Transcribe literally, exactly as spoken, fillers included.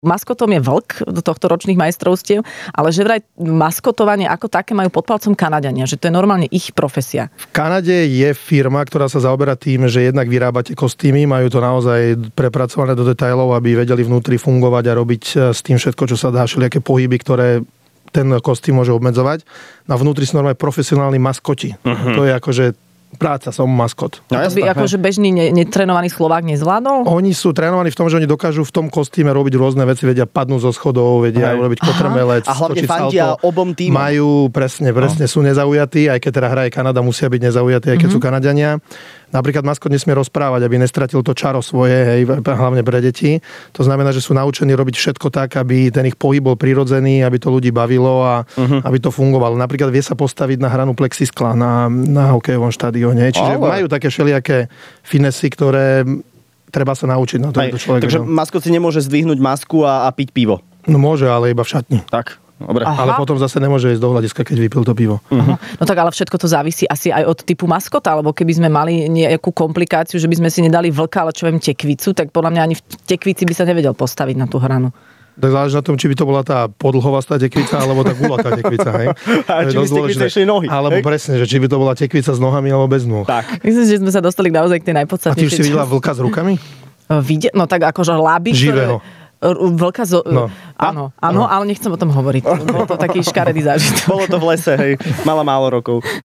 Maskotom je vlk do tohto ročných majstrovstiev, ale že vraj maskotovanie ako také majú pod palcom Kanaďania, že to je normálne ich profesia. V Kanade je firma, ktorá sa zaoberá tým, že jednak vyrábate kostýmy, majú to naozaj prepracované do detailov, aby vedeli vnútri fungovať a robiť s tým všetko, čo sa dá, všelijaké pohyby, ktoré ten kostým môže obmedzovať. Na vnútri sú normálne profesionálni maskoti. Uh-huh. To je akože práca, som maskot. No, to by akože bežný netrenovaný Slovák nezvládol? Oni sú trénovaní v tom, že oni dokážu v tom kostýme robiť rôzne veci, vedia padnúť zo schodov, vedia urobiť kotrmelec, a hlavne fandia obom týmom. Majú, presne, presne, no. Sú nezaujatí, aj keď teda hraje Kanada, musia byť nezaujatí, aj keď mm-hmm. sú Kanaďania. Napríklad maskot nesmie rozprávať, aby nestratil to čaro svoje, hej, hlavne pre deti. To znamená, že sú naučení robiť všetko tak, aby ten ich pohyb bol prirodzený, aby to ľudí bavilo a uh-huh. aby to fungovalo. Napríklad vie sa postaviť na hranu plexiskla na, na hokejovom štadióne. Čiže ale majú také všelijaké finesy, ktoré treba sa naučiť na to. Takže maskot si nemôže zdvihnúť masku a, a piť pivo? No môže, ale iba v šatni. Tak. Dobre. Ale potom zase nemôže ísť do hľadiska, keď vypil to pivo. Uh-huh. No tak ale všetko to závisí asi aj od typu maskota, alebo keby sme mali nejakú komplikáciu, že by sme si nedali vlka, ale čo viem, tekvicu, tak podľa mňa ani v tekvici by sa nevedel postaviť na tú hranu. Tak záleží na tom, či by to bola tá podlhovastá tekvica, alebo tá gulatá tekvica, hej. A či by z tekvice išli nohy. Alebo hej? Presne, že či by to bola tekvica s nohami, alebo bez nôh. Tak. Myslím, že sme sa dostali naozaj k tej najpodstatnejšej. A ty už si videla vlka s rukami? Vide, no tak akože láby. Živého. Vlka zo... No. Áno, áno, ale nechcem o tom hovoriť. Bolo to taký škaredý zážitok. Bolo to v lese, hej. Mala málo rokov.